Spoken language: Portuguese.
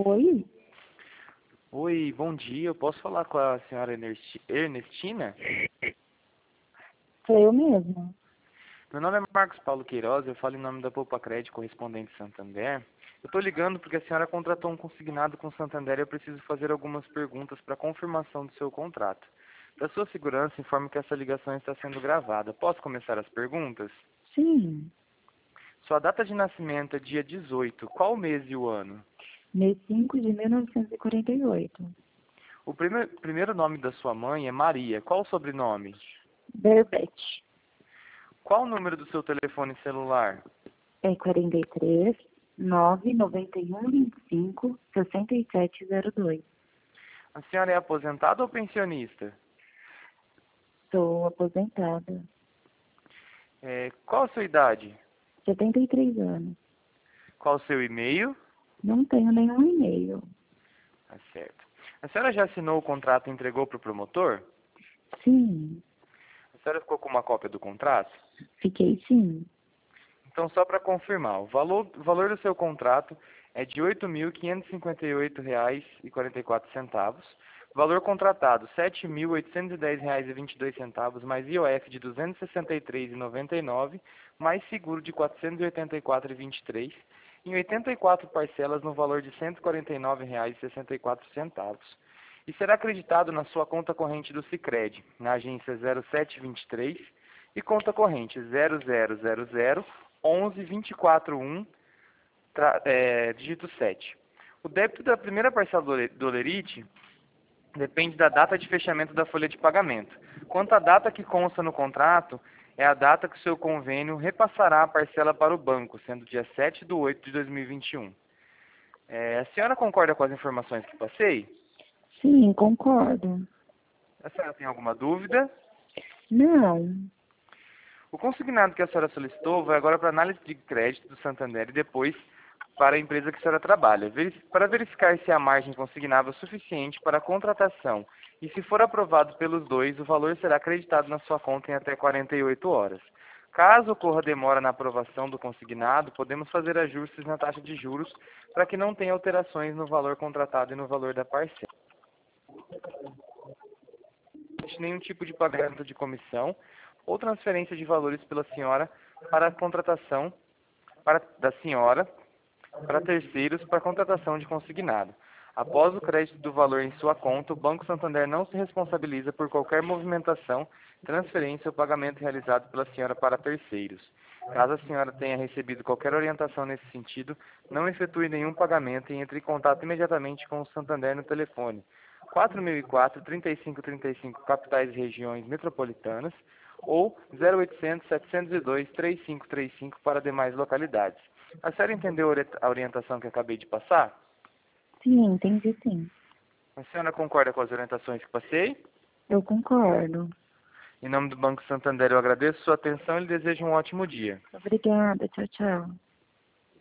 Oi, Oi, bom dia. Eu posso falar com a senhora Ernestina? sou eu mesma. Meu nome é Marcos Paulo Queiroz, eu falo em nome da Poupa Crédito Correspondente Santander. Eu estou ligando porque a senhora contratou um consignado com Santander e eu preciso fazer algumas perguntas para confirmação do seu contrato. Para sua segurança, informe que essa ligação está sendo gravada. Posso começar as perguntas? Sim, Sua data de nascimento é dia 18. Qual o mês e o ano? mês 5 de 1948. O primeiro nome da sua mãe é Maria. Qual o sobrenome? Berbete. Qual o número do seu telefone celular? É 43 991 25 6702. A senhora é aposentada ou pensionista? Sou aposentada. Qual a sua idade? 73 anos. Qual o seu e-mail? Não tenho nenhum e-mail. Tá certo. A senhora já assinou o contrato e entregou para o promotor? Sim, A senhora ficou com uma cópia do contrato? fiquei sim. Então, só para confirmar, o valor do seu contrato é de R$ 8.558,44. Valor contratado, R$ 7.810,22, mais IOF de R$ 263,99, mais seguro de R$ 484,23, em 84 parcelas no valor de R$ 149,64. E será acreditado na sua conta corrente do Sicredi, na agência 0723 e conta corrente 0000 11 241 dígito 7. O débito da primeira parcela do Olerite depende da data de fechamento da folha de pagamento. Quanto à data que consta no contrato, é a data que o seu convênio repassará a parcela para o banco, sendo dia 7 de 8 de 2021. A senhora concorda com as informações que passei? Sim, concordo. A senhora tem alguma dúvida? Não, O consignado que a senhora solicitou vai agora para a análise de crédito do Santander e depois para a empresa que a senhora trabalha, para verificar se a margem consignável é suficiente para a contratação. E se for aprovado pelos dois, o valor será acreditado na sua conta em até 48 horas. Caso ocorra demora na aprovação do consignado, podemos fazer ajustes na taxa de juros para que não tenha alterações no valor contratado e no valor da parcela. Não existe nenhum tipo de pagamento de comissão ou transferência de valores pela senhora para a contratação da senhora para terceiros para contratação de consignado. Após o crédito do valor em sua conta, o Banco Santander não se responsabiliza por qualquer movimentação, transferência ou pagamento realizado pela senhora para terceiros. Caso a senhora tenha recebido qualquer orientação nesse sentido, não efetue nenhum pagamento e entre em contato imediatamente com o Santander no telefone 4004-3535, capitais e regiões metropolitanas, ou 0800-702-3535 para demais localidades. A senhora entendeu a orientação que acabei de passar? sim, entendi sim. A senhora concorda com as orientações que passei? Eu concordo. Em nome do Banco Santander, eu agradeço sua atenção e lhe desejo um ótimo dia. Obrigada, tchau, tchau.